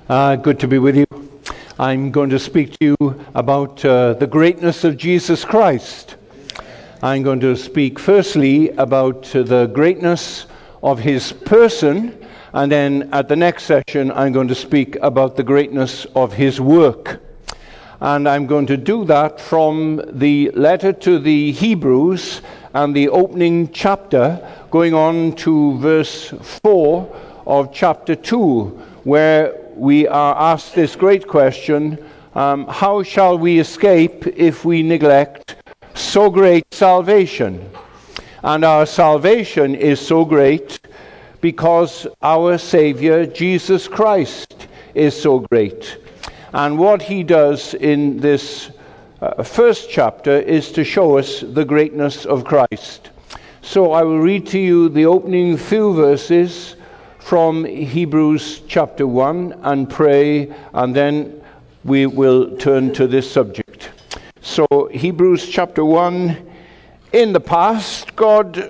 Good to be with you. I'm going to speak to you about the greatness of Jesus Christ. I'm going to speak firstly about the greatness of his person, and then at the next session I'm going to speak about the greatness of his work. And I'm going to do that from the letter to the Hebrews and the opening chapter, going on to verse 4 of chapter 2, where we are asked this great question, how shall we escape if we neglect so great salvation? And our salvation is so great because our Savior, Jesus Christ, is so great. And what he does in this first chapter is to show us the greatness of Christ. So I will read to you the opening few verses from Hebrews chapter 1 and pray, and then we will turn to this subject. So Hebrews chapter 1, in the past God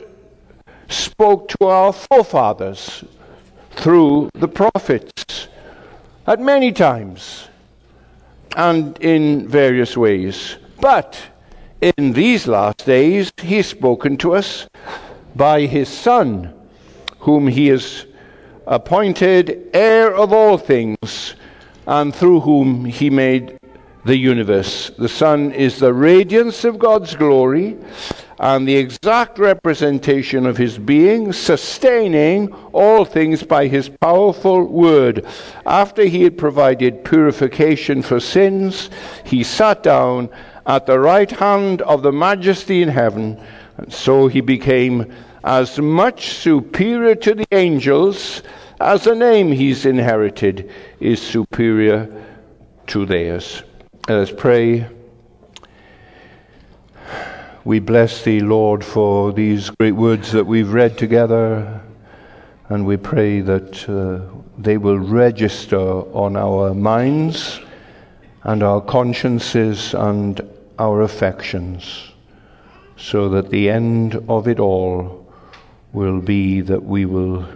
spoke to our forefathers through the prophets at many times and in various ways. But in these last days he has spoken to us by his Son, whom he has appointed heir of all things, and through whom he made the universe. The Son is the radiance of God's glory and the exact representation of his being, sustaining all things by his powerful word. After he had provided purification for sins, he sat down at the right hand of the Majesty in heaven, and so he became as much superior to the angels as the name he's inherited is superior to theirs. Let us pray. We bless thee, Lord, for these great words that we've read together, and we pray that they will register on our minds and our consciences and our affections, so that the end of it all will be that we will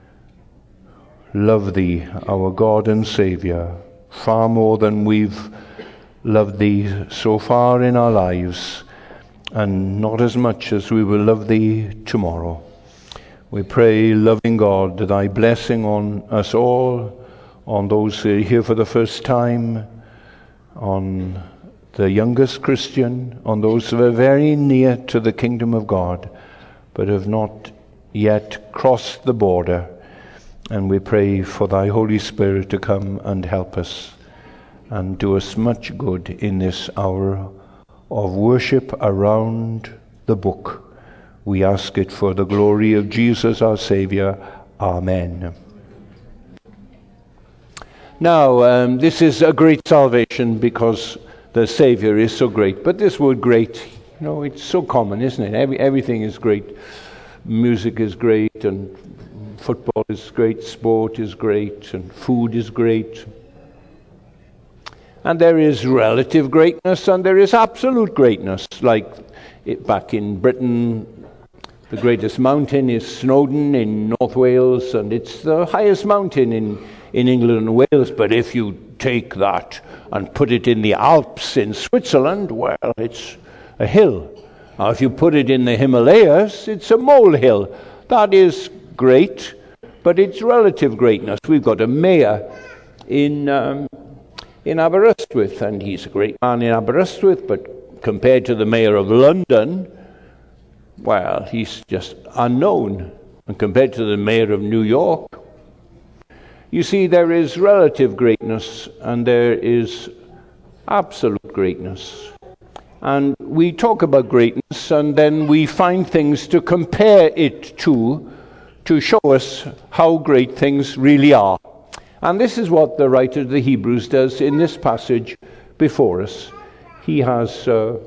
love thee, our God and Saviour, far more than we've loved thee so far in our lives, and not as much as we will love thee tomorrow. We pray, loving God, thy blessing on us all, on those who are here for the first time, on the youngest Christian, on those who are very near to the kingdom of God, but have not yet crossed the border. And we pray for thy Holy Spirit to come and help us and do us much good in this hour of worship around the book. We ask it for the glory of Jesus our Saviour. Amen. Now, this is a great salvation because the Saviour is so great. But this word great, it's so common, isn't it? Everything is great. Music is great, and football is great, sport is great, and food is great. And there is relative greatness and there is absolute greatness. Like back in Britain, the greatest mountain is Snowdon in North Wales, and it's the highest mountain in England and Wales. But if you take that and put it in the Alps in Switzerland, well, it's a hill. Now, if you put it in the Himalayas, it's a molehill. That is great, but it's relative greatness. We've got a mayor in Aberystwyth, and he's a great man in Aberystwyth, but compared to the mayor of London, well, he's just unknown. And compared to the mayor of New York, you see, there is relative greatness and there is absolute greatness. And we talk about greatness, and then we find things to compare it to show us how great things really are. And this is what the writer of the Hebrews does in this passage before us. He has 4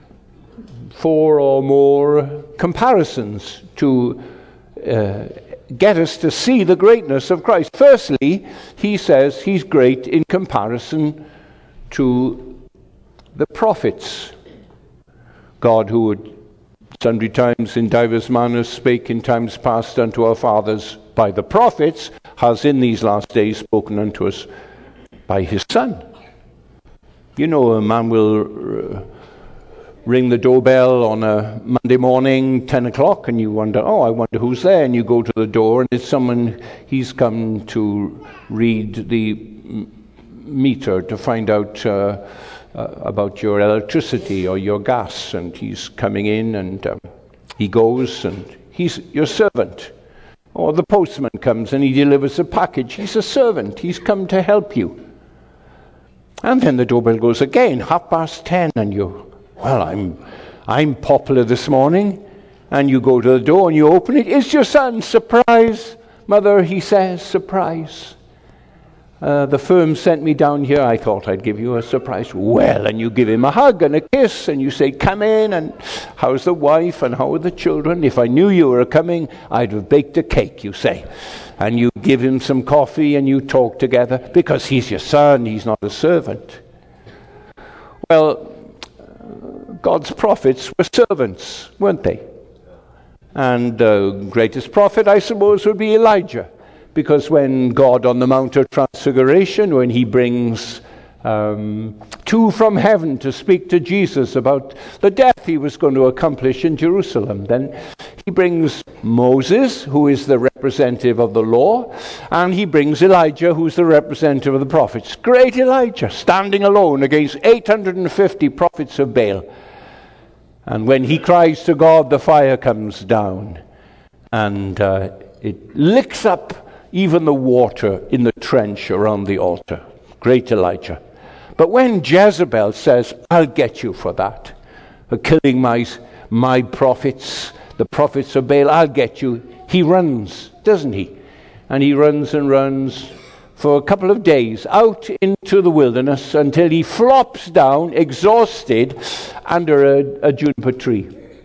or more comparisons to get us to see the greatness of Christ. Firstly, he says he's great in comparison to the prophets. God, who would sundry times in divers manners spake in times past unto our fathers by the prophets, has in these last days spoken unto us by his son. You know, a man will ring the doorbell on a Monday morning, 10 o'clock, and you wonder, I wonder who's there. And you go to the door, and it's someone, he's come to read the meter to find out about your electricity or your gas. And he's coming in, and he goes, and he's your servant. Or the postman comes and he delivers a package. He's a servant. He's come to help you. And then the doorbell goes again, 10:30, and you, I'm popular this morning. And you go to the door and you open it. It's your son. Surprise. Mother, he says, surprise. The firm sent me down here. I thought I'd give you a surprise. Well, and you give him a hug and a kiss, and you say, come in, and how's the wife, and how are the children? If I knew you were coming, I'd have baked a cake, you say. And you give him some coffee, and you talk together, because he's your son, he's not a servant. Well, God's prophets were servants, weren't they? And the greatest prophet, I suppose, would be Elijah. Because when God on the Mount of Transfiguration, when he brings two from heaven to speak to Jesus about the death he was going to accomplish in Jerusalem, then he brings Moses, who is the representative of the law, and he brings Elijah, who's the representative of the prophets. Great Elijah, standing alone against 850 prophets of Baal. And when he cries to God, the fire comes down, and it licks up even the water in the trench around the altar. Great Elijah. But when Jezebel says, I'll get you for that, for killing my prophets, the prophets of Baal, I'll get you, he runs, doesn't he? And he runs and runs for a couple of days out into the wilderness until he flops down, exhausted, under a juniper tree.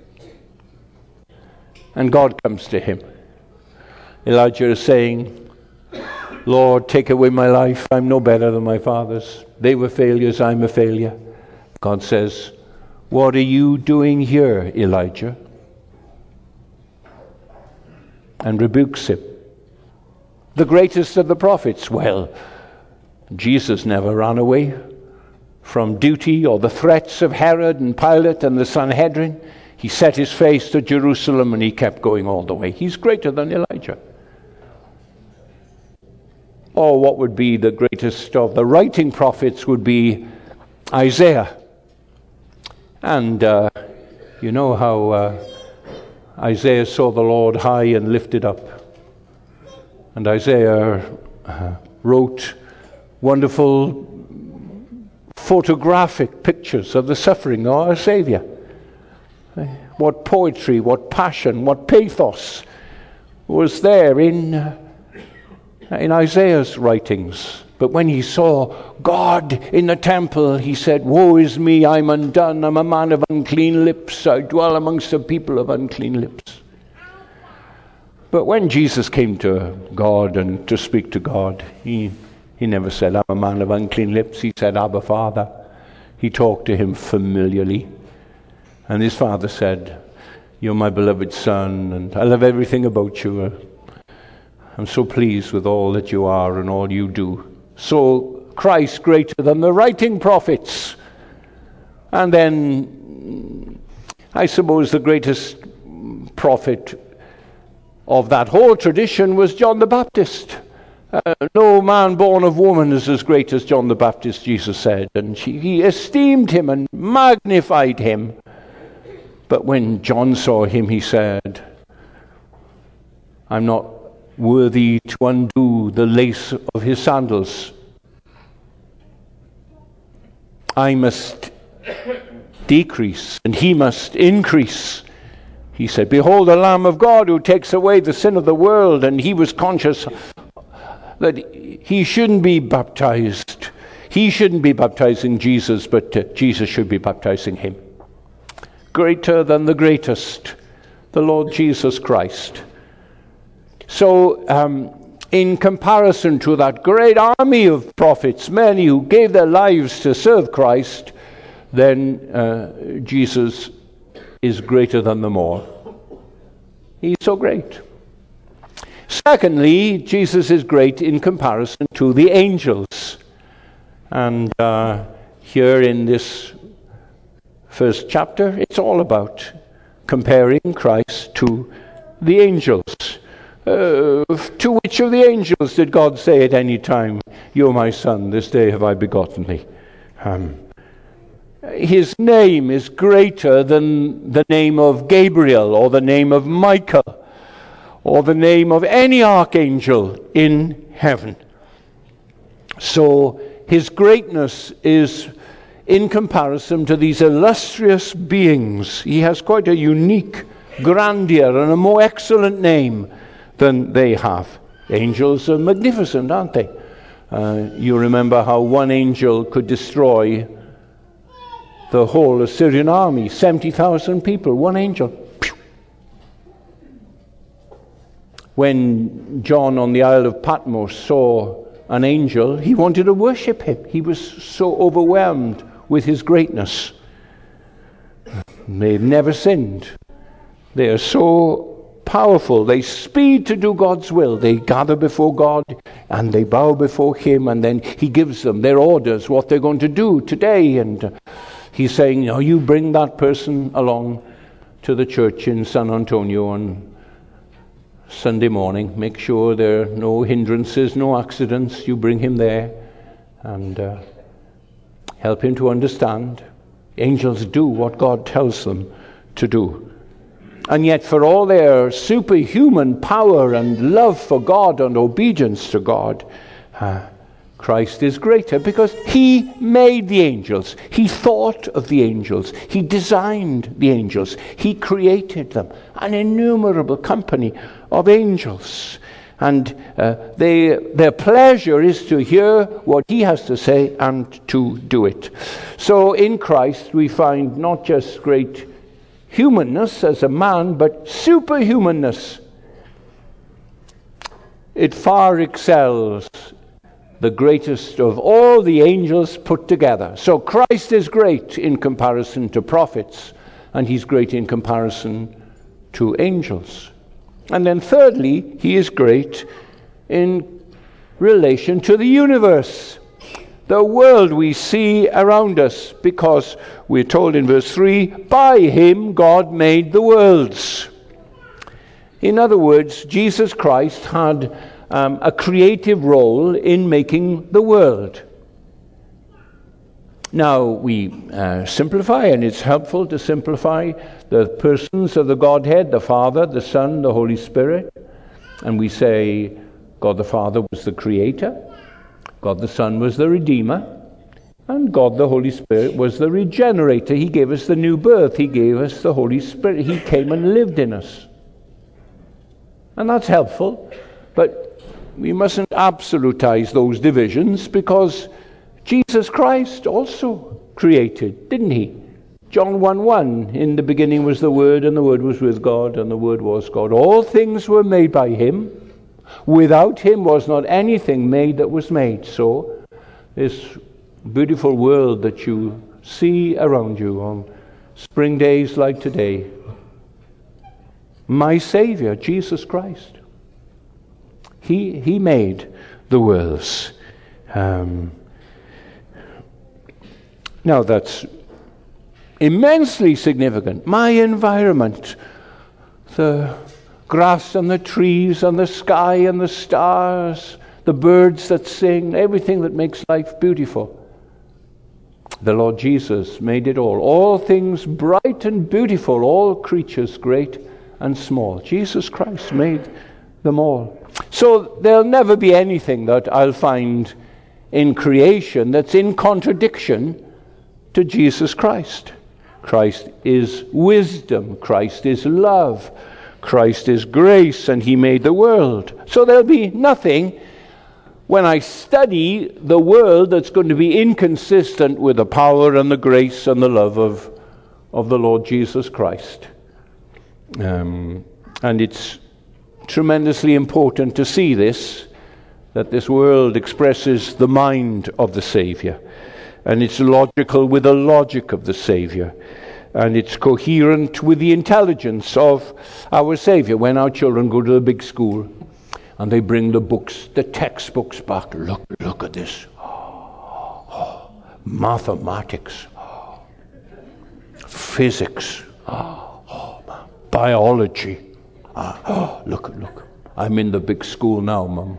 And God comes to him. Elijah is saying, Lord, take away my life. I'm no better than my fathers. They were failures, I'm a failure. God says, what are you doing here, Elijah? And rebukes him. The greatest of the prophets. Well, Jesus never ran away from duty or the threats of Herod and Pilate and the Sanhedrin. He set his face to Jerusalem and he kept going all the way. He's greater than Elijah. Or what would be the greatest of the writing prophets would be Isaiah. And you know how Isaiah saw the Lord high and lifted up. And Isaiah wrote wonderful photographic pictures of the suffering of our Savior. What poetry, what passion, what pathos was there in Isaiah's writings. But when he saw God in the temple, he said, woe is me, I'm undone, I'm a man of unclean lips, I dwell amongst a people of unclean lips. But when Jesus came to God and to speak to God, he never said, I'm a man of unclean lips. He said, Abba, Father. He talked to him familiarly. And his father said, you're my beloved son, and I love everything about you. I'm so pleased with all that you are and all you do. So Christ greater than the writing prophets. And then I suppose the greatest prophet of that whole tradition was John the Baptist. No man born of woman is as great as John the Baptist, Jesus said. And he esteemed him and magnified him. But when John saw him, he said, I'm not worthy to undo the lace of his sandals. I must decrease and he must increase. He said, behold the Lamb of God who takes away the sin of the world. And he was conscious that he shouldn't be baptized. He shouldn't be baptizing Jesus, but Jesus should be baptizing him. Greater than the greatest, the Lord Jesus Christ. So, in comparison to that great army of prophets, many who gave their lives to serve Christ, then Jesus is greater than them all. He's so great. Secondly, Jesus is great in comparison to the angels. And here in this first chapter, it's all about comparing Christ to the angels. To which of the angels did God say at any time, "You're my son, this day have I begotten thee"? His name is greater than the name of Gabriel or the name of Michael or the name of any archangel in heaven. So his greatness is in comparison to these illustrious beings. He has quite a unique grandeur and a more excellent name than they have. Angels are magnificent, aren't they? You remember how one angel could destroy the whole Assyrian army, 70,000 people, one angel. When John on the Isle of Patmos saw an angel, he wanted to worship him. He was so overwhelmed with his greatness. They've never sinned. They are so powerful. They speed to do God's will. They gather before God and they bow before him, and then he gives them their orders, what they're going to do today. And he's saying, you bring that person along to the church in San Antonio on Sunday morning. Make sure there are no hindrances, no accidents. You bring him there and help him to understand. Angels do what God tells them to do. And yet for all their superhuman power and love for God and obedience to God, Christ is greater because he made the angels. He thought of the angels. He designed the angels. He created them. An innumerable company of angels. And their pleasure is to hear what he has to say and to do it. So in Christ we find not just great humanness as a man, but superhumanness. It far excels the greatest of all the angels put together. So Christ is great in comparison to prophets, and he's great in comparison to angels. And then thirdly, he is great in relation to the universe, the world we see around us, because we're told in verse 3, by him God made the worlds. In other words, Jesus Christ had a creative role in making the world. Now, we simplify, and it's helpful to simplify the persons of the Godhead, the Father, the Son, the Holy Spirit. And we say God the Father was the Creator, God the Son was the Redeemer, and God the Holy Spirit was the Regenerator. He gave us the new birth. He gave us the Holy Spirit. He came and lived in us. And that's helpful, but we mustn't absolutize those divisions, because Jesus Christ also created, didn't he? John 1:1, in the beginning was the Word, and the Word was with God, and the Word was God. All things were made by him. Without him was not anything made that was made. So this beautiful world that you see around you on spring days like today, my Savior, Jesus Christ, He made the worlds. Now that's immensely significant. My environment, the grass and the trees and the sky and the stars, the birds that sing, everything that makes life beautiful. The Lord Jesus made it all. All things bright and beautiful, all creatures great and small. Jesus Christ made them all. So there'll never be anything that I'll find in creation that's in contradiction to Jesus Christ. Christ is wisdom. Christ is love. Christ is grace, and he made the world. So there'll be nothing when I study the world that's going to be inconsistent with the power and the grace and the love of the Lord Jesus Christ. And it's tremendously important to see this, that this world expresses the mind of the Savior, and it's logical with the logic of the Savior, and it's coherent with the intelligence of our Savior. When our children go to the big school and they bring the books, the textbooks back, look at this. mathematics, physics, biology. Look, I'm in the big school now, Mum.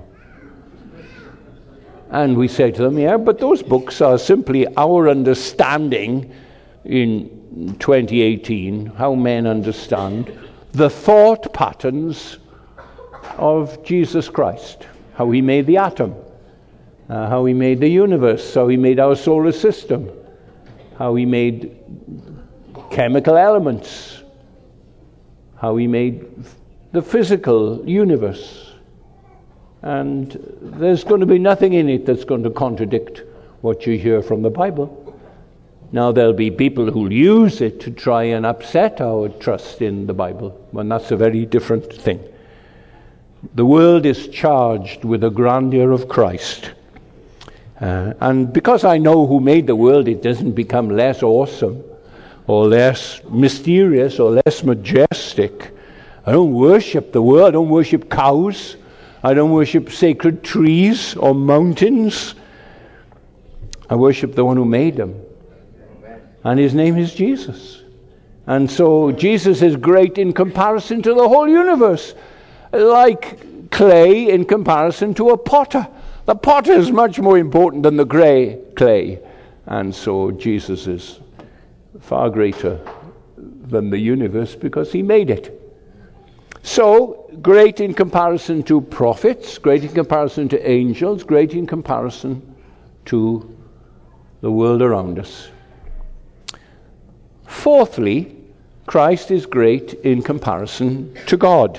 And we say to them, yeah, but those books are simply our understanding in 2018, how men understand the thought patterns of Jesus Christ, how he made the atom, how he made the universe, how he made our solar system, how he made chemical elements, how he made the physical universe. And there's going to be nothing in it that's going to contradict what you hear from the Bible. Now, there'll be people who'll use it to try and upset our trust in the Bible, and that's a very different thing. The world is charged with the grandeur of Christ. And because I know who made the world, it doesn't become less awesome or less mysterious or less majestic. I don't worship the world. I don't worship cows. I don't worship sacred trees or mountains. I worship the one who made them. And his name is Jesus. And so Jesus is great in comparison to the whole universe. Like clay in comparison to a potter. The potter is much more important than the clay. And so Jesus is far greater than the universe because he made it. So, great in comparison to prophets, great in comparison to angels, great in comparison to the world around us. Fourthly, Christ is great in comparison to God.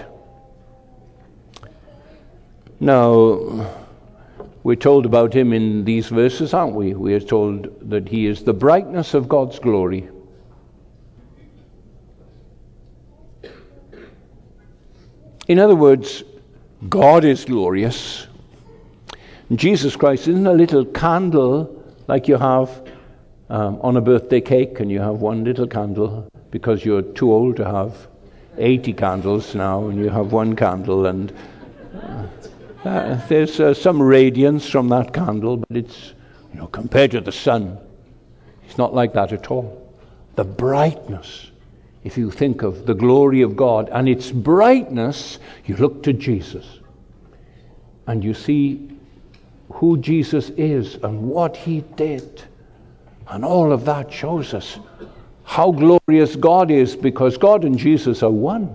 Now, we're told about him in these verses, aren't we? We are told that he is the brightness of God's glory. In other words, God is glorious. Jesus Christ isn't a little candle like you have on a birthday cake, and you have one little candle because you're too old to have 80 candles now, and you have one candle, and there's some radiance from that candle, but it's, compared to the sun, it's not like that at all. The brightness, if you think of the glory of God and its brightness, you look to Jesus and you see who Jesus is and what he did. And all of that shows us how glorious God is, because God and Jesus are one.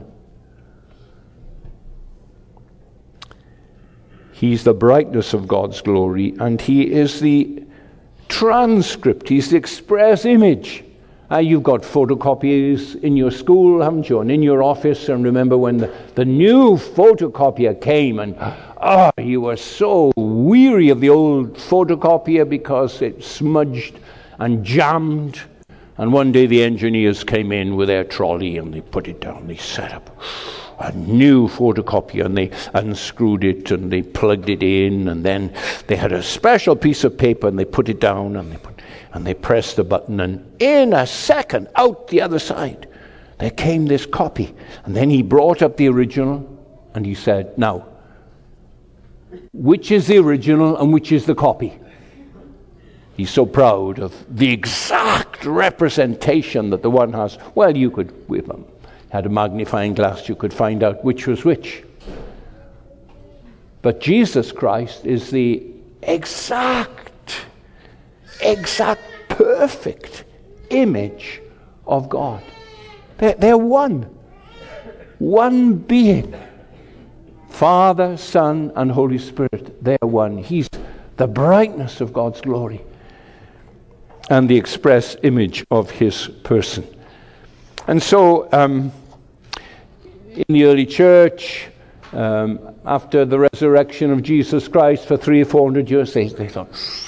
He's the brightness of God's glory, and he is the transcript. He's the express image. You've got photocopiers in your school, haven't you, and in your office. And remember when the new photocopier came, and you were so weary of the old photocopier because it smudged and jammed. And one day the engineers came in with their trolley and they put it down. They set up a new photocopier and they unscrewed it and they plugged it in, and then they had a special piece of paper and they put it down and they pressed the button, and in a second, out the other side, there came this copy. And then he brought up the original and he said, now, which is the original and which is the copy? He's so proud of the exact representation that the one has. Well, you could, if you had a magnifying glass, you could find out which was which. But Jesus Christ is the exact perfect image of God. They're one being. Father, Son, and Holy Spirit, they're one. He's the brightness of God's glory and the express image of his person. And so, in the early church, after the resurrection of Jesus Christ for 300 or 400 years, they thought,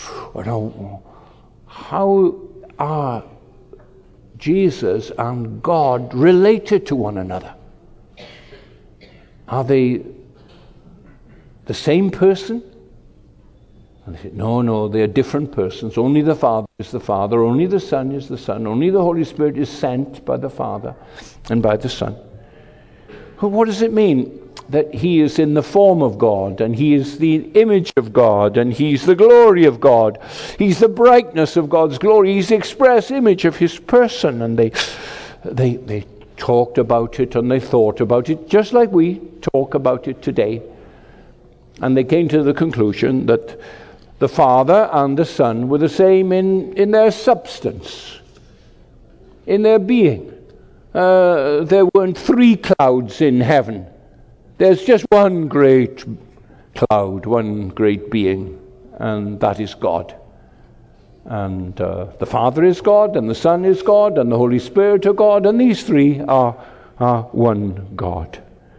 how are Jesus and God related to one another? Are they the same person? And they said, no, they are different persons. Only the Father is the Father, only the Son is the Son, only the Holy Spirit is sent by the Father and by the Son. Well, what does it mean? that he is in the form of God, and he is the image of God, and he's the glory of God. He's the brightness of God's glory. He's the express image of his person. And they talked about it and they thought about it, just like we talk about it today. And they came to the conclusion that the Father and the Son were the same in their substance, in their being. There weren't three clouds in heaven. There's just one great cloud, one great being, and that is God. And the Father is God, and the Son is God, and the Holy Spirit are God, and these three are one God.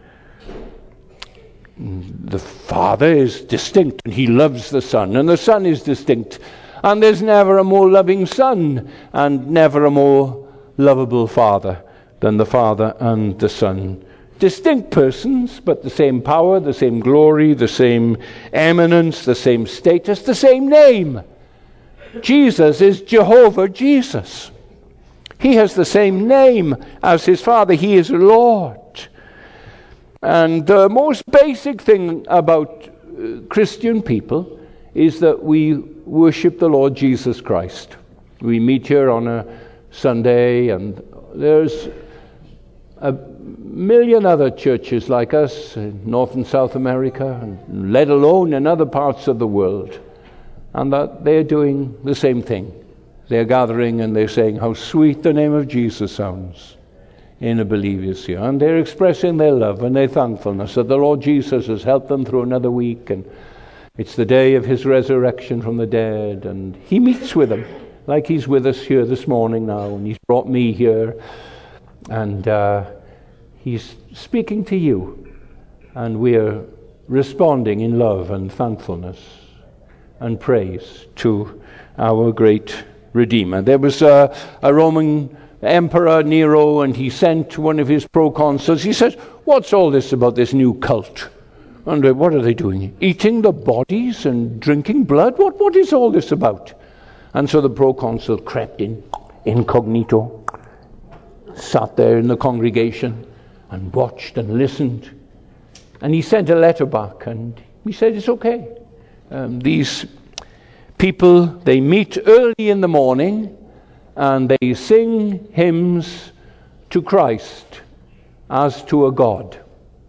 The Father is distinct, and he loves the Son, and the Son is distinct, and there's never a more loving Son, and never a more lovable Father than the Father and the Son. Distinct persons, but the same power, the same glory, the same eminence, the same status, the same name. Jesus is Jehovah Jesus. He has the same name as his Father. He is Lord. And the most basic thing about Christian people is that we worship the Lord Jesus Christ. We meet here on a Sunday, and there's a million other churches like us in North and South America, and let alone in other parts of the world, and that they're doing the same thing. They're gathering and they're saying how sweet the name of Jesus sounds in a believer's ear, and they're expressing their love and their thankfulness that the Lord Jesus has helped them through another week, and it's the day of his resurrection from the dead, and he meets with them like he's with us here this morning now, and he's brought me here, and he's speaking to you, and we're responding in love and thankfulness and praise to our great Redeemer. There was a Roman Emperor Nero, and he sent one of his proconsuls. He says, "What's all this about this new cult? And what are they doing? Eating the bodies and drinking blood? What is all this about?" And so the proconsul crept in, incognito, sat there in the congregation and watched and listened. And he sent a letter back, and he said, "It's okay. These people, they meet early in the morning, and they sing hymns to Christ as to a God."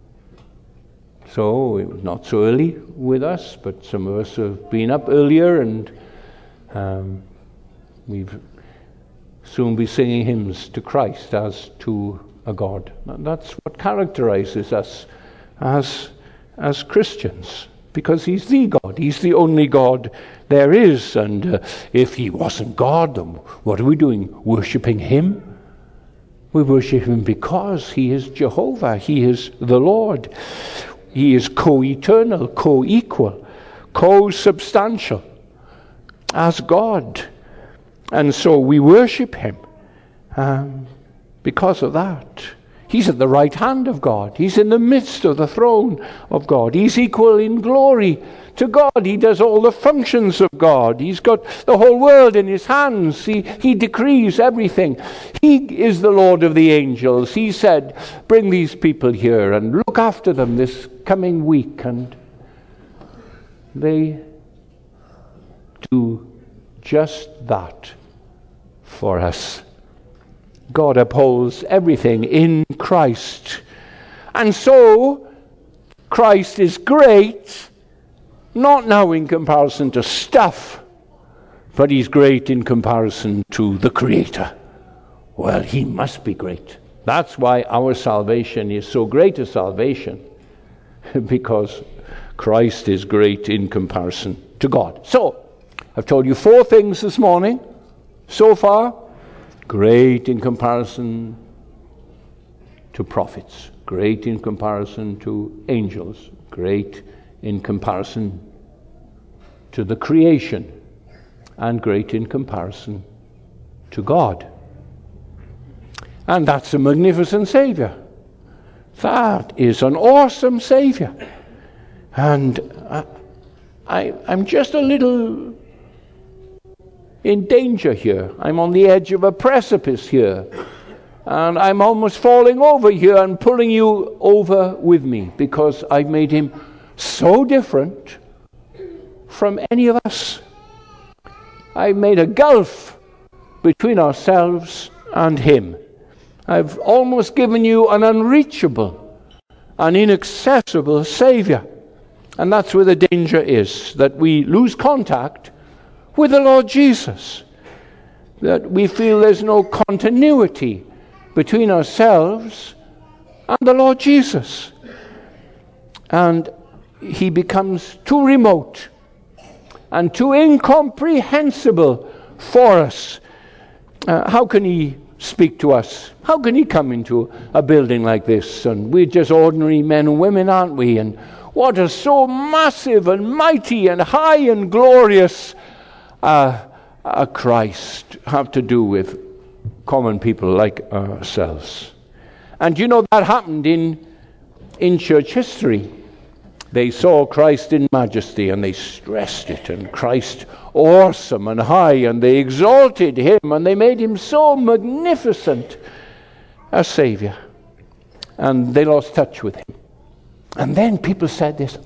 So it was not so early with us, but some of us have been up earlier, and we've soon be singing hymns to Christ as to a God. That's what characterizes us as Christians, because he's the God. He's the only God there is. And if he wasn't God, then what are we doing? Worshipping him? We worship him because he is Jehovah. He is the Lord. He is co-eternal, co-equal, co-substantial as God. And so we worship him because of that. He's at the right hand of God. He's in the midst of the throne of God. He's equal in glory to God. He does all the functions of God. He's got the whole world in his hands. He decrees everything. He is the Lord of the angels. He said, "Bring these people here and look after them this coming week." And they do just that for us. God upholds everything in Christ. And so, Christ is great, not now in comparison to stuff, but he's great in comparison to the Creator. Well, he must be great. That's why our salvation is so great a salvation, because Christ is great in comparison to God. So, I've told you 4 things this morning so far. Great in comparison to prophets, great in comparison to angels, great in comparison to the creation, and great in comparison to God. And that's a magnificent Savior. That is an awesome Savior. And I'm just a little in danger here. I'm on the edge of a precipice here. And I'm almost falling over here and pulling you over with me because I've made him so different from any of us. I've made a gulf between ourselves and him. I've almost given you an unreachable, an inaccessible Savior. And that's where the danger is, that we lose contact with the Lord Jesus. That we feel there's no continuity between ourselves and the Lord Jesus. And he becomes too remote and too incomprehensible for us. How can he speak to us? How can he come into a building like this? And we're just ordinary men and women, aren't we? And what does so massive and mighty and high and glorious a Christ have to do with common people like ourselves? And you know that happened in church history. They saw Christ in majesty and they stressed it, and Christ awesome and high, and they exalted him and they made him so magnificent a Savior. And they lost touch with him. And then people said this,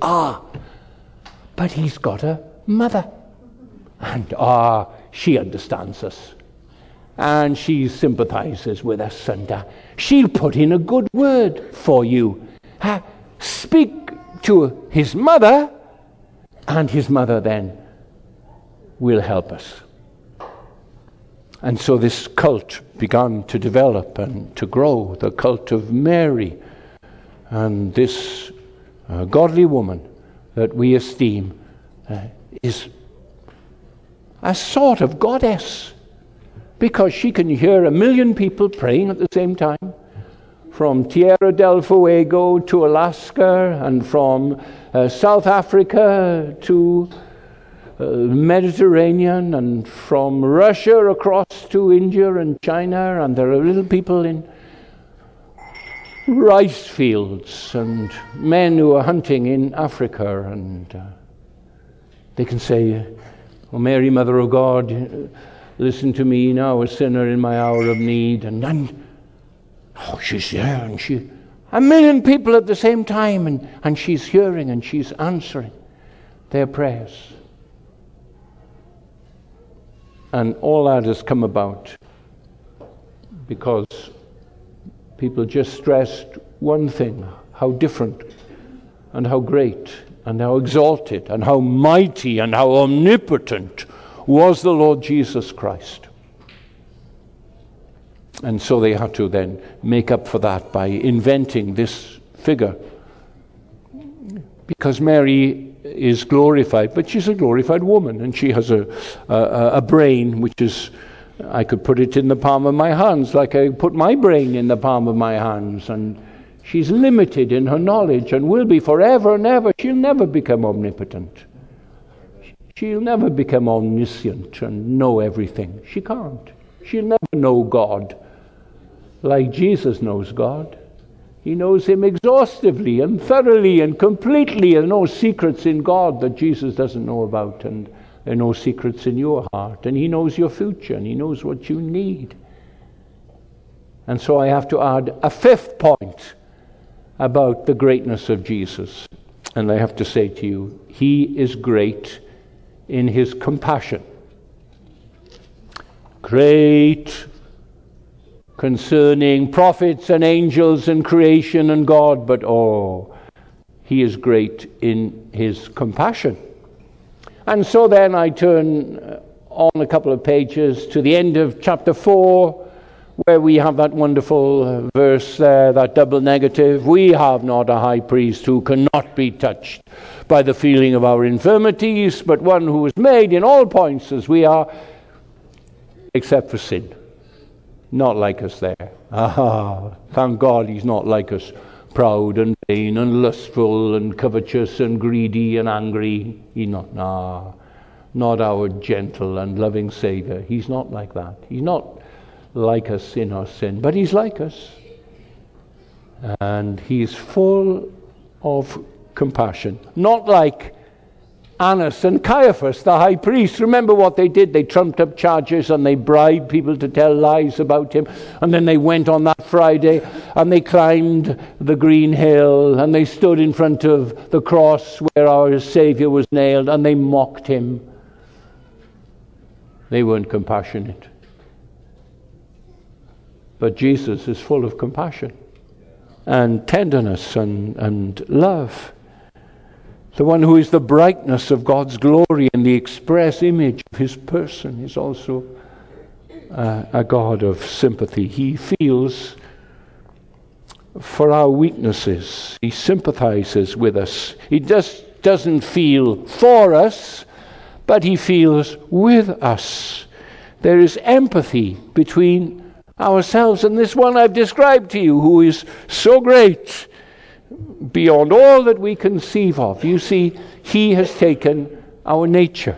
but he's got a mother. And she understands us. And she sympathizes with us, and she'll put in a good word for you. Speak to his mother, and his mother then will help us. And so this cult began to develop and to grow, the cult of Mary. And this godly woman that we esteem is a sort of goddess, because she can hear 1 million people praying at the same time, from Tierra del Fuego to Alaska, and from South Africa to Mediterranean, and from Russia across to India and China, and there are little people in rice fields and men who are hunting in Africa, and they can say, "Oh, Mary, Mother of God, listen to me now, a sinner in my hour of need." And she's there, and 1 million people at the same time, and she's hearing and she's answering their prayers. And all that has come about because people just stressed one thing: how different and how great and how exalted and how mighty and how omnipotent was the Lord Jesus Christ. And so they had to then make up for that by inventing this figure. Because Mary is glorified, but she's a glorified woman, and she has a brain which is, I could put it in the palm of my hands, like I put my brain in the palm of my hands, and she's limited in her knowledge and will be forever and ever. She'll never become omnipotent. She'll never become omniscient and know everything. She can't. She'll never know God like Jesus knows God. He knows him exhaustively and thoroughly and completely. There are no secrets in God that Jesus doesn't know about, and there are no secrets in your heart. And he knows your future, and he knows what you need. And so I have to add a fifth point about the greatness of Jesus. And I have to say to you, he is great in his compassion. Great concerning prophets and angels and creation and God, but he is great in his compassion. And so then I turn on a couple of pages to the end of chapter 4, where we have that wonderful verse there, that double negative: we have not a high priest who cannot be touched by the feeling of our infirmities, but one who is made in all points as we are, except for sin. Not like us there. Thank God he's not like us, proud and vain and lustful and covetous and greedy and angry. He's not. Not our gentle and loving Savior. He's not like that. He's not like us in our sin, but he's like us. And he's full of compassion. Not like Annas and Caiaphas, the high priest. Remember what they did? They trumped up charges and they bribed people to tell lies about him. And then they went on that Friday and they climbed the green hill and they stood in front of the cross where our Savior was nailed and they mocked him. They weren't compassionate. But Jesus is full of compassion and tenderness and love. The one who is the brightness of God's glory and the express image of his person is also a God of sympathy. He feels for our weaknesses. He sympathizes with us. He just doesn't feel for us, but he feels with us. There is empathy between ourselves and this one I've described to you, who is so great beyond all that we conceive of. You see, he has taken our nature.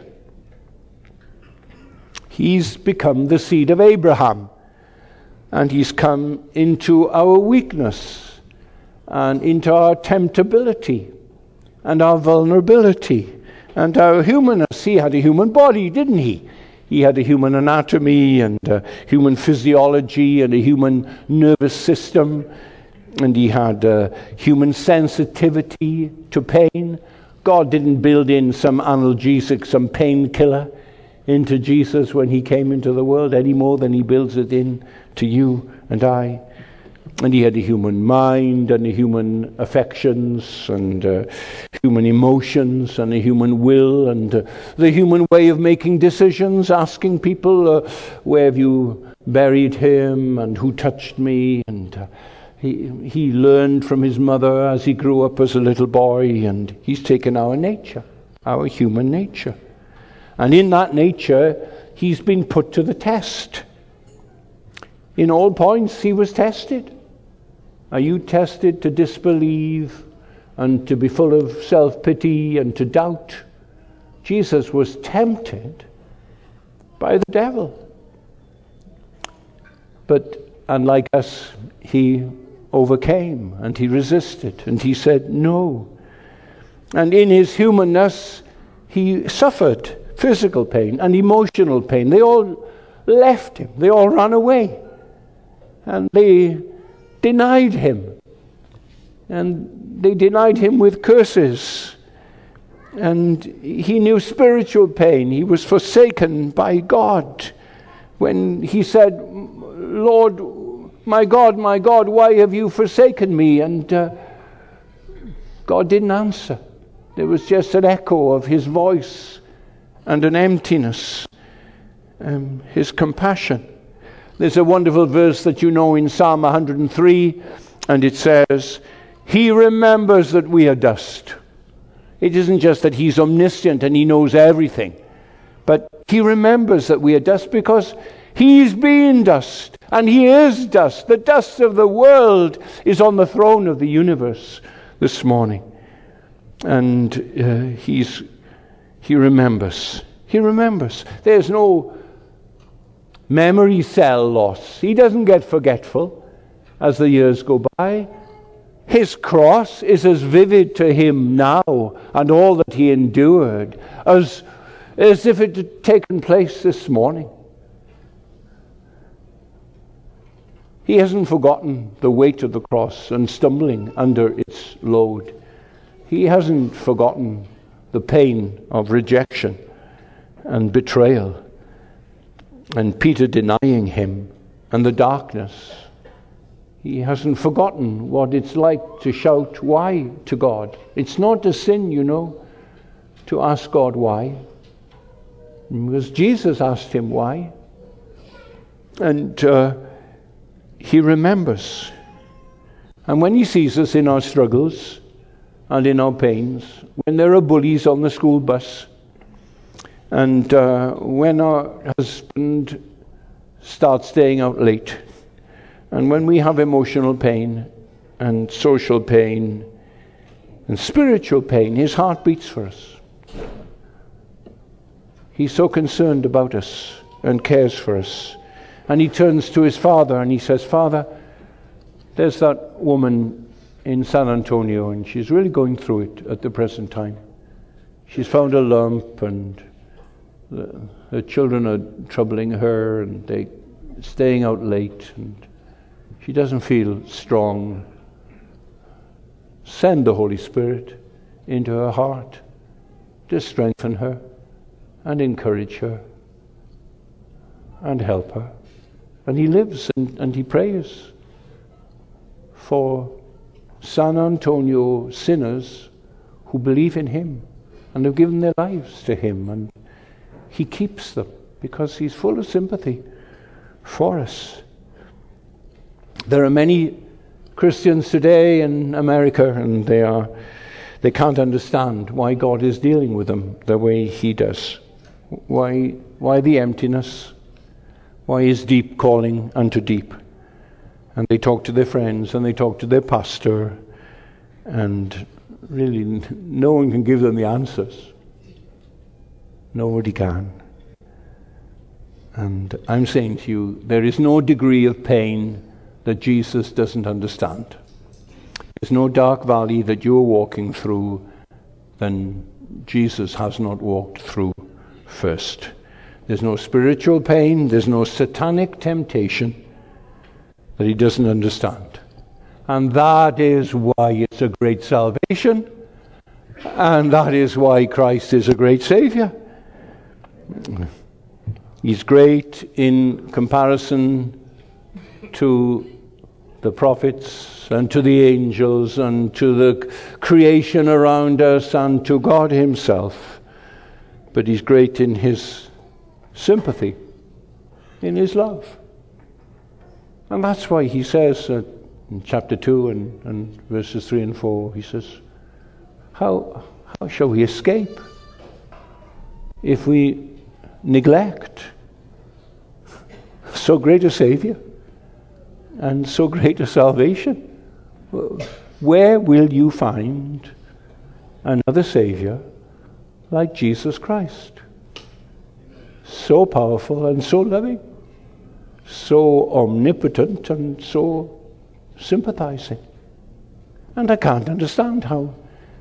He's become the seed of Abraham, and he's come into our weakness and into our temptability and our vulnerability and our humanness. He had a human body, didn't he? He had a human anatomy and a human physiology and a human nervous system. And he had human sensitivity to pain. God didn't build in some analgesic, some painkiller into Jesus when he came into the world any more than he builds it in to you and I. And he had a human mind and a human affections and human emotions and a human will and the human way of making decisions, asking people, where have you buried him and who touched me? And he learned from his mother as he grew up as a little boy, and he's taken our nature, our human nature. And in that nature, he's been put to the test. In all points, he was tested. Are you tested to disbelieve and to be full of self-pity and to doubt? Jesus was tempted by the devil. But unlike us, he overcame and he resisted and he said no. And in his humanness, he suffered physical pain and emotional pain. They all left him. They all ran away. And they denied him. And they denied him with curses. And he knew spiritual pain. He was forsaken by God. When he said, Lord, my God, why have you forsaken me? And God didn't answer. There was just an echo of his voice and an emptiness. His compassion. There's a wonderful verse that you know in Psalm 103, and it says, he remembers that we are dust. It isn't just that he's omniscient and he knows everything, but he remembers that we are dust because he's been dust, and he is dust. The dust of the world is on the throne of the universe this morning. And he remembers. He remembers. There's no memory cell loss. He doesn't get forgetful as the years go by. His cross is as vivid to him now and all that he endured as if it had taken place this morning. He hasn't forgotten the weight of the cross and stumbling under its load. He hasn't forgotten the pain of rejection and betrayal and Peter denying him and the darkness. He hasn't forgotten what it's like to shout why to God. It's not a sin, you know, to ask God why. Because Jesus asked him why. And he remembers. And when he sees us in our struggles and in our pains, when there are bullies on the school bus, and when our husband starts staying out late, and when we have emotional pain and social pain and spiritual pain, his heart beats for us. He's so concerned about us and cares for us. And he turns to his father and he says, Father, there's that woman in San Antonio and she's really going through it at the present time. she's found a lump, and her children are troubling her, and they're staying out late, and she doesn't feel strong. Send the Holy Spirit into her heart to strengthen her and encourage her and help her. And he lives and he prays for San Antonio sinners who believe in him and have given their lives to him, and he keeps them because he's full of sympathy for us. There are many Christians today in America, and they can't understand why God is dealing with them the way he does. Why the emptiness? Why is deep calling unto deep? And they talk to their friends, and they talk to their pastor, and really no one can give them the answers. Nobody can. And I'm saying to you, there is no degree of pain that Jesus doesn't understand. There's no dark valley that you're walking through than Jesus has not walked through first. There's no spiritual pain, there's no satanic temptation that he doesn't understand. And that is why it's a great salvation, and that is why Christ is a great Savior. He's great in comparison to the prophets and to the angels and to the creation around us and to God himself. But he's great in his sympathy, in his love. And that's why he says in chapter 2 and verses 3 and 4, he says, how shall we escape if we neglect so great a Savior and so great a salvation? Where will you find another Savior like Jesus Christ? So powerful and so loving, so omnipotent and so sympathizing. And I can't understand how,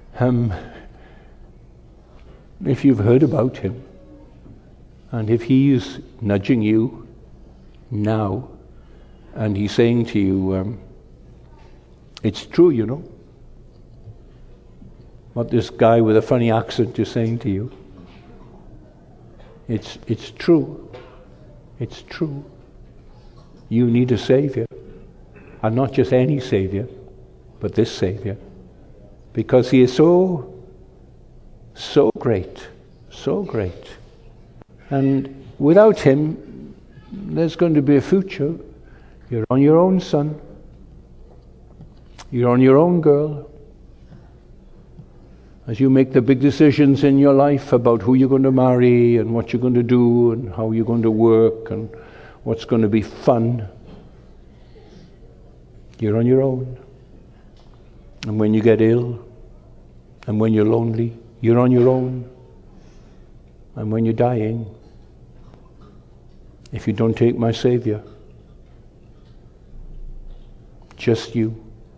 if you've heard about him, and if he is nudging you now, and he's saying to you, it's true, you know, what this guy with a funny accent is saying to you. It's true. It's true. You need a Savior. And not just any Savior, but this Savior. Because he is so great. So great. And without him, there's going to be a future. You're on your own, son. You're on your own, girl. As you make the big decisions in your life about who you're going to marry and what you're going to do and how you're going to work and what's going to be fun, you're on your own. And when you get ill and when you're lonely, you're on your own. And when you're dying, if you don't take my Savior, just you.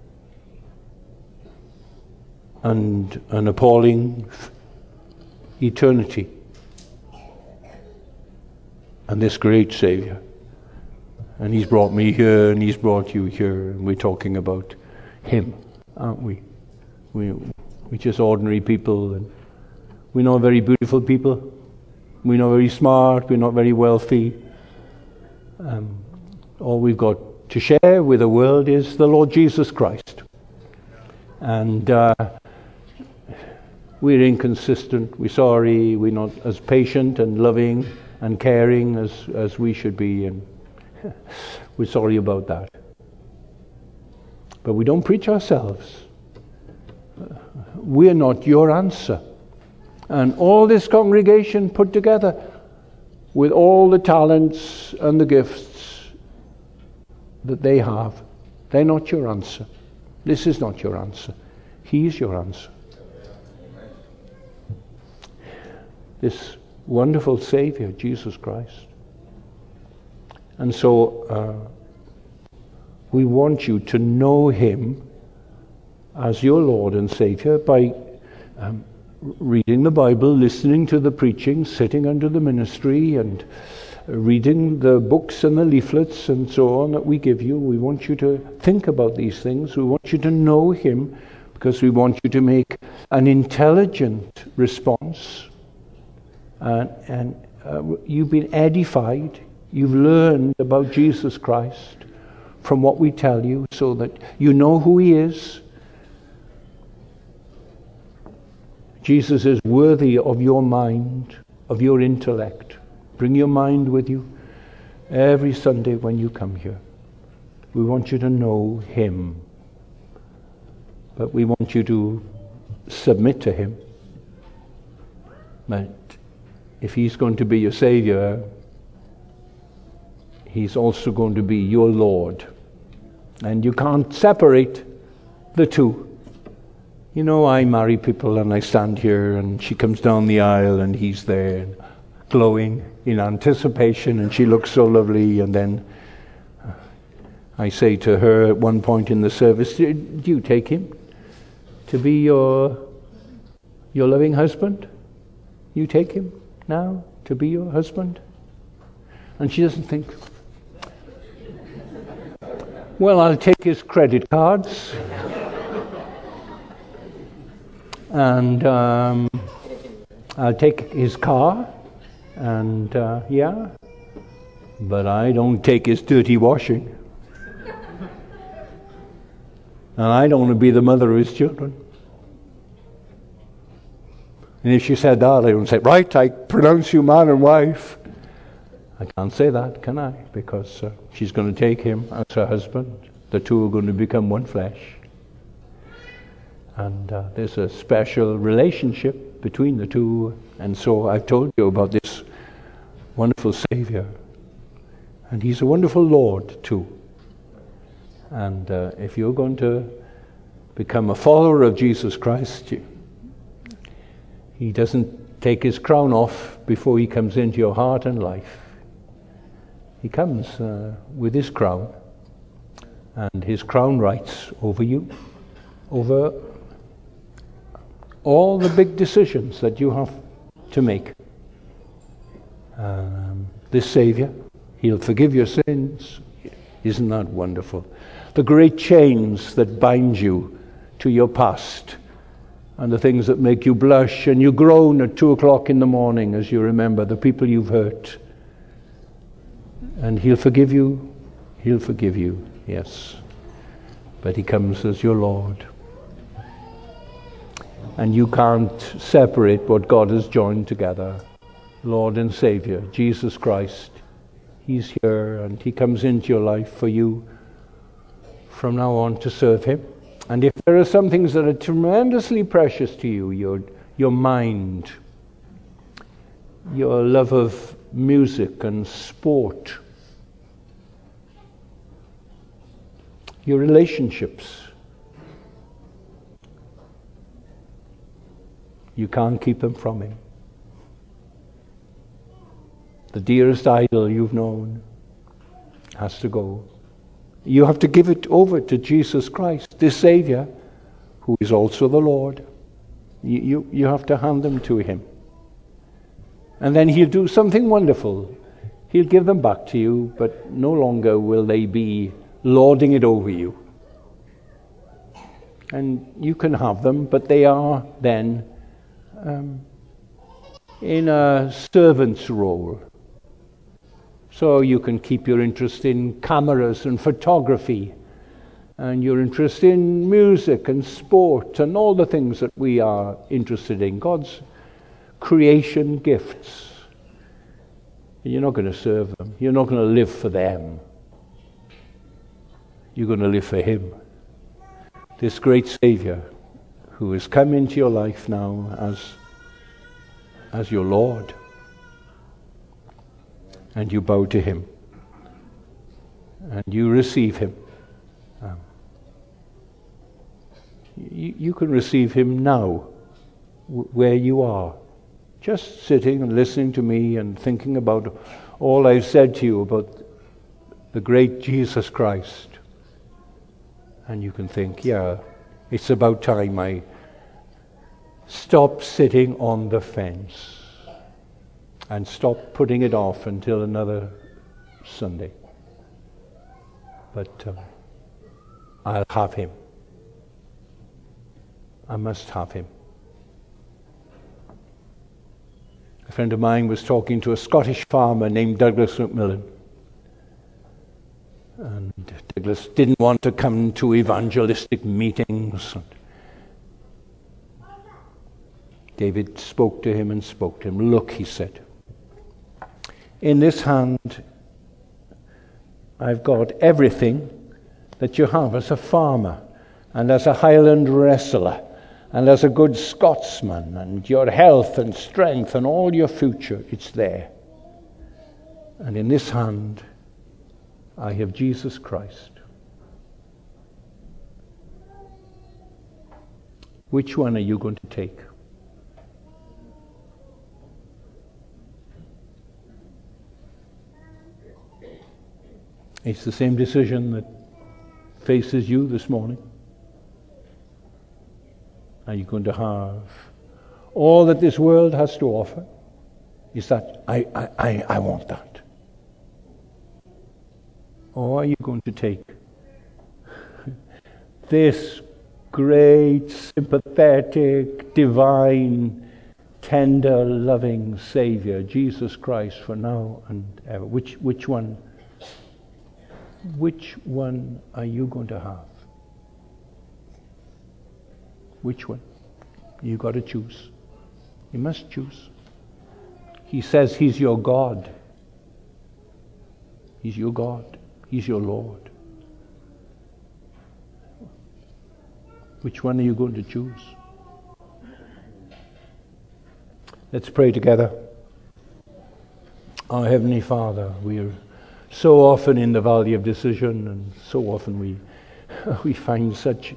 And an appalling eternity. And this great Savior. And he's brought me here, and he's brought you here, and we're talking about him, aren't we? We're just ordinary people, and we're not very beautiful people. We're not very smart. We're not very wealthy. All we've got to share with the world is the Lord Jesus Christ. And we're inconsistent, we're sorry, we're not as patient and loving and caring as we should be, and we're sorry about that. But we don't preach ourselves. We're not your answer. And all this congregation put together, with all the talents and the gifts that they have, they're not your answer. This is not your answer. He's your answer. This wonderful Savior, Jesus Christ. And so we want you to know him as your Lord and Savior by reading the Bible, listening to the preaching, sitting under the ministry, and reading the books and the leaflets and so on that we give you. We want you to think about these things. We want you to know Him, because we want you to make an intelligent response. And you've been edified. You've learned about Jesus Christ from what we tell you, so that you know who He is. Jesus is worthy of your mind, of your intellect. Bring your mind with you every Sunday when you come here. We want you to know Him. But we want you to submit to Him. But if He's going to be your Savior, He's also going to be your Lord. And you can't separate the two. You know, I marry people and I stand here and she comes down the aisle and he's there glowing in anticipation and she looks so lovely, and then I say to her at one point in the service, do you take him to be your loving husband? You take him now to be your husband? And she doesn't think, well, I'll take his credit cards and I'll take his car, and yeah, but I don't take his dirty washing. And I don't want to be the mother of his children. And if she said that, I would say, right, I pronounce you man and wife. I can't say that, can I? Because she's going to take him as her husband. The two are going to become one flesh. And there's a special relationship between the two. And so I've told you about this wonderful Savior. And He's a wonderful Lord too. And if you're going to become a follower of Jesus Christ, He doesn't take His crown off before He comes into your heart and life. He comes with His crown, and His crown rights over you, over all the big decisions that you have to make. This Savior, He'll forgive your sins. Isn't that wonderful? The great chains that bind you to your past, and the things that make you blush and you groan at 2 o'clock in the morning as you remember the people you've hurt. And He'll forgive you. He'll forgive you, yes. But He comes as your Lord. And you can't separate what God has joined together. Lord and Savior, Jesus Christ. He's here, and He comes into your life for you from now on to serve Him. And if there are some things that are tremendously precious to you, your mind, your love of music and sport, your relationships, you can't keep them from Him. The dearest idol you've known has to go. You have to give it over to Jesus Christ, this Savior, who is also the Lord. You have to hand them to Him. And then He'll do something wonderful. He'll give them back to you, but no longer will they be lording it over you. And you can have them, but they are then in a servant's role. So you can keep your interest in cameras and photography, and your interest in music and sport and all the things that we are interested in, God's creation gifts. You're not going to serve them. You're not going to live for them. You're going to live for Him. This great Savior who has come into your life now as your Lord. And you bow to Him. And you receive Him. You can receive Him now, where you are. Just sitting and listening to me and thinking about all I've said to you about the great Jesus Christ. And you can think, yeah, it's about time I Stop sitting on the fence and stop putting it off until another Sunday. But I'll have him. I must have him. A friend of mine was talking to a Scottish farmer named Douglas Macmillan. And Douglas didn't want to come to evangelistic meetings. David spoke to him and spoke to him. Look, he said, in this hand I've got everything that you have as a farmer and as a Highland wrestler and as a good Scotsman, and your health and strength and all your future, it's there. And in this hand I have Jesus Christ. Which one are you going to take? It's the same decision that faces you this morning. Are you going to have all that this world has to offer? Is that, I want that. Or are you going to take this great, sympathetic, divine, tender, loving Savior, Jesus Christ, for now and ever? Which one? Which one are you going to have? Which one? You got to choose. You must choose. He says He's your God. He's your God. He's your Lord. Which one are you going to choose? Let's pray together. Our Heavenly Father, we're so often in the valley of decision, and so often we find such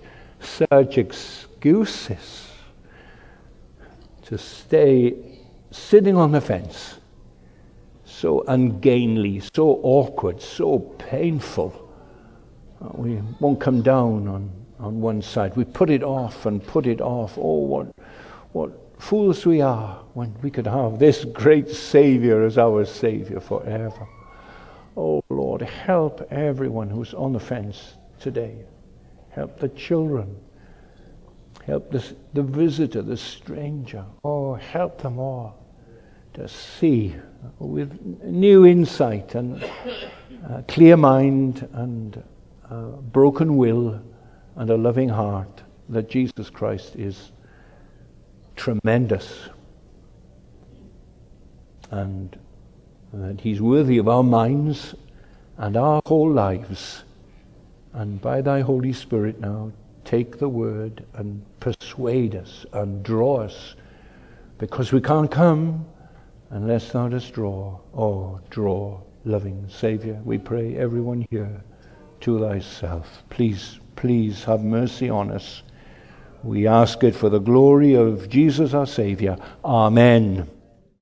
excuses to stay sitting on the fence, so ungainly, so awkward, so painful. We won't come down on one side. We put it off and put it off. Oh, what fools we are when we could have this great Savior as our Savior forever. Oh, Lord, help everyone who's on the fence today. Help the children. Help the visitor, the stranger. Oh, help them all to see with new insight and clear mind and broken will and a loving heart that Jesus Christ is tremendous and that He's worthy of our minds and our whole lives. And by Thy Holy Spirit now, take the word and persuade us and draw us, because we can't come unless Thou dost draw. Oh, draw, loving Savior, we pray everyone here to Thyself. Please have mercy on us. We ask it for the glory of Jesus our Savior. Amen.